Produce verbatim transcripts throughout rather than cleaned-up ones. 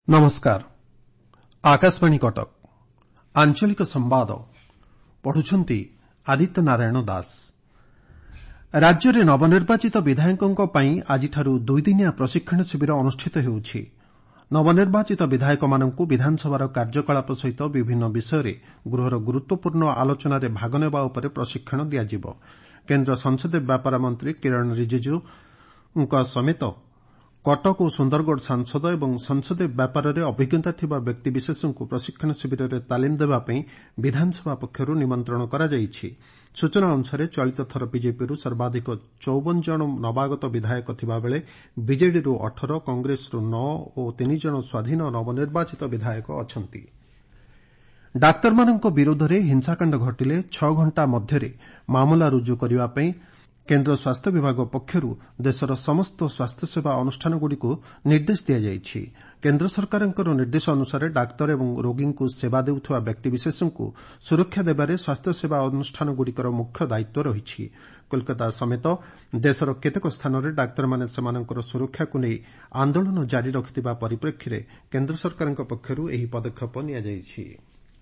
नमस्कार आकाशवाणी कटक आंचलिक संवाद पढ़ुछंती आदित्य नारायण दास। राज्य में नवनिर्वाचित विधायकों आज दुईदिनिया प्रशिक्षण शिविर अनुष्ठित होउछि। नवनिर्वाचित विधायक मानक विधानसभार कार्यकलाप सहित विभिन्न विषय में गृहर गुरुत्वपूर्ण आलोचन में भाग नेबा उपरे प्रशिक्षण दियाजिब। केन्द्र संसदीय व्यापार मंत्री किरण रिजिजू समेत कटक और सुंदरगढ़ सांसद और संसदीय व्यापार में अभिज्ञता थिबा व्यक्तिविशेषों प्रशिक्षण शिविर में तालीम देवाई विधानसभा पक्षर निमंत्रण करा जायछि। सूचना अनुसार चलित थर बीजेपी सर्वाधिक चौवन जन नवागत विधायक थिबा बेले बीजेडी अठर कांग्रेस नौ और तीन जन स्वाधीन नवनिर्वाचित विधायक अछंती। डाक्तर मानक विरोध में हिंसाकांड घटिले छह घंटा मध्य मामला रुजु करने केन्द्र स्वास्थ्य विभाग पक्षर देशर समस्त स्वास्थ्यसेवा अनुष्ठानगुड़िक निर्देश दिया। केन्द्र सरकार निर्देश अनुसार डाक्तर और रोगी को सेवा देउथुवा व्यक्तिविशेषों सुरक्षा देबारे स्वास्थ्यसेवा अनुष्ठानगुड़िकर मुख्य दायित्व रही। कोलकाता समेत देशर केतेक स्थान में डाक्तर माने सेमानकर सुरक्षा को नहीं आंदोलन जारी रखिथिबा परिप्रेक्षी में केन्द्र सरकार पक्षर एही पदक्षेप निया जायछि।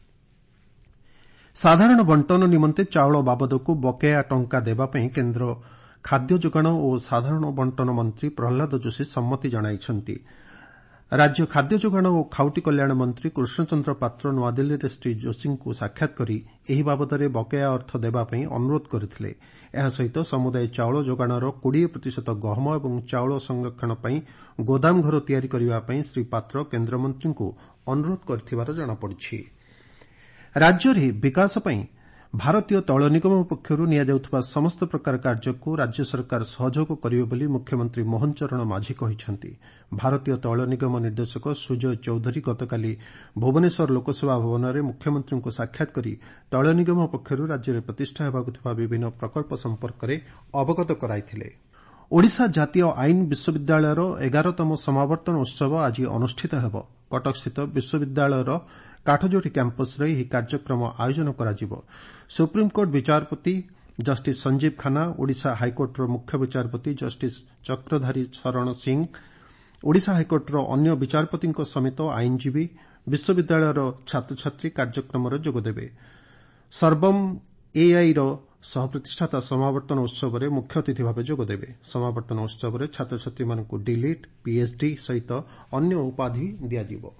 साधारण बंटन निमंते चाउल बाबदकू बकेया टंका देवाई केन्द्र खाद्य जोगाण और साधारण बंटन मंत्री प्रहलाद जोशी सम्मति जणाइछंती। राज्य खाद्य जोगाण और खाउटी कल्याण मंत्री कृष्णचंद्र पात्र नुआदिल्ली में श्री जोशी को साक्षात करी एही बाबदरे बकेया अर्थ देवाई अनुरोध करथिले। एहा सहित समुदाय चाउल जोगाणर बीस प्रतिशत गहम और चाउल संरक्षण पर गोदाम घर तैयारी करने पर श्री पात्र केन्द्रमंत्री को अनुरोध करथिबार जणापड़िछि। राज्य में विकास पर भारतीय तैल निगम पक्षर नियाजाउथबा समस्त प्रकार कार्य को राज्य सरकार सहयोग करिवे बोली मुख्यमंत्री मोहन चरण माझी कहिसेंती। भारतीय तैल निगम निर्देशक सुजय चौधरी गतकाली भुवनेश्वर लोकसेवा भवन में मुख्यमंत्री को साक्षात करी तैल निगम पक्षर राज्य में प्रतिष्ठा हेबाकु थिबा विभिन्न प्रकल्प संपर्क में अवगत कराइथिले। ओडिशा जातीय आईन विश्वविद्यालयर एगारतम समावर्तन उत्सव आज अनुष्ठित हेब। कटक स्थित विश्वविद्यालयर काठजोड़ी कैंपस रे यह कार्यक्रम आयोजन कराजिब। सुप्रीमकोर्ट विचारपति जस्टिस संजीव खान्ना, ओडिशा हाइकोर्टर मुख्य विचारपति जस्टिस चक्रधारी शरण सिंह, ओडिशा हाइकोर्टर अन्य विचारपति समेत आईनजीवी विश्वविद्यालयर छात्र छात्री कार्यक्रम जोगदेवे। सर्वम एआई सह प्रतिष्ठाता समावर्तन उत्सव में मुख्य अतिथि भाव जोगदेवे। समावर्तन उत्सव में छात्र छात्री मानक डिलिट पीएचडी सहित अन्य उपाधि दियाजिब।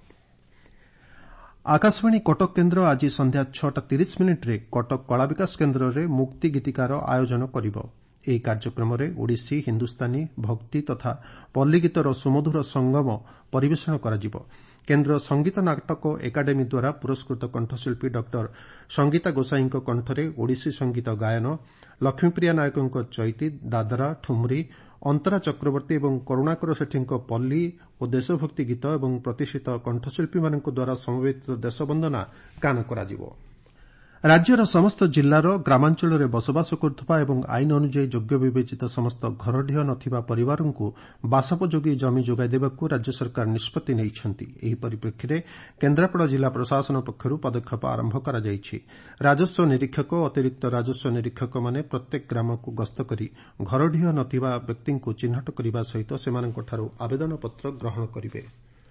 आकाशवाणी कटक केन्द्र आज संध्या छटा तीस मिनिट रे कटक कला विकास केन्द्र रे मुक्ति गीतिकार आयोजन करिब। एही कार्यक्रम रे ओडिसी, हिंदुस्तानी, भक्ति तथा पल्ली गीतर सुमधुर संगम परिवेषण कराजिब। केन्द्र संगीत नाटक एकाडेमी द्वारा पुरस्कृत कंठशिल्पी डॉक्टर संगीता गोसाई कंठरे ओडिसी संगीत गायन, लक्ष्मीप्रिया नायकों चैती, दादरा, ठुमरी, अंतरा चक्रवर्ती और करुणाकर सेठी पल्ली और देशभक्ति गीत और प्रतिष्ठित कंठशिल्पी मान द्वारा समवेत देशवंदना गान कराजिब। राज्यर समस्त जिल्लार ग्रामांचल में बसवास करुवा और आईन अनुଯାयी योग्य विवेचित समस्त घरढिह नथिबा परिवारों को बासोपयोगी जमी जोगाई देबाकू राज्य सरकार निष्पत्ति नैछंती। एही परिप्रेक्षी में केन्द्रापड़ा जिला प्रशासन पक्षर पदक्षेप आरंभ करा जायछि। राजस्व निरीक्षक और अतिरिक्त राजस्व निरीक्षक माने प्रत्येक ग्राम को गस्त करी घरढिह नथिबा व्यक्ति को चिन्हट करने सहित सेमानଙ୍କଠାରୁ आवेदन पत्र ग्रहण करिवे।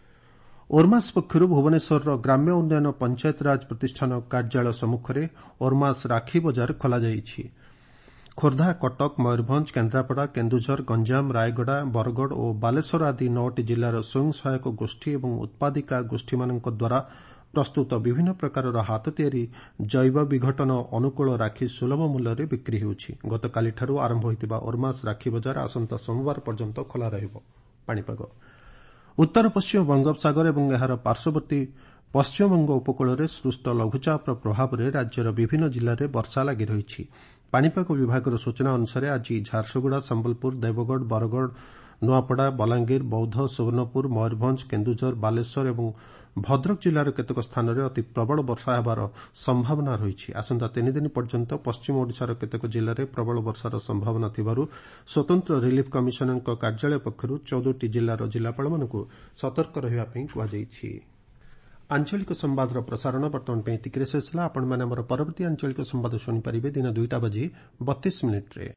ओरमास पक्षर भुवनेश्वर ग्राम्य उन्नयन पंचायतराज प्रतिष्ठान कार्यालय सम्मुख में ओरमास राखी बजार खोल जायछि। खोर्धा, कटक, मयूरभंज, केन्द्रापड़ा, केन्दुझर, गंजाम, रायगड़ा, बरगड़ और बालेश्वर आदि नौटी जिलार स्वयं सहायक गोष्ठी और उत्पादिका गोष्ठी मान द्वारा प्रस्तुत विभिन्न प्रकार हाथ तैयारी जैव विघटन अनुकूल राखी सुलभ मूल्य बिक्री होछि। गतकाली ठारू आरंभ होइतिबा ओरमास राखी बजार आसंता सोमवार पर्यंत खोला रहिब। पाणीपाग उत्तर पश्चिम बंगोपसागर और यार पार्श्ववर्ती पश्चिमबंग उपकूल में सृष्ट लघुचापर प्रभाव में राज्यर विभिन्न जिले में वर्षा लगी रही। पाणीपाग विभाग सूचना अनुसार आज झारसुगुड़ा, संबलपुर, देवगढ़, बरगढ़, नुआपड़ा, बलांगीर, बौद्ध, सुवर्णपुर, मयूरभंज, केन्दुझर, बालेश्वर और भद्रक जिलार केतेक स्थान में अति प्रबल वर्षा होबार संभावना रही। आसंता तीन दिन पर्यंत पश्चिम ओडिशार केतेक जिले में प्रबल वर्षार संभावना थिबारु स्वतंत्र रिलीफ कमिशनर कार्यालय पक्षर चौदह जिलार जिलापालମାନଙ୍କୁ सतर्क रहिबा पई कुहाଯାଇଛି। आंचलिक संवादर प्रसारण वर्तमान पे एतिकिरे शेष होला। आपण माने हमर परवर्ती आंचलिक संवाद सुनि परिबे दिन दुईटा बजे बत्तीस मिनिट रे।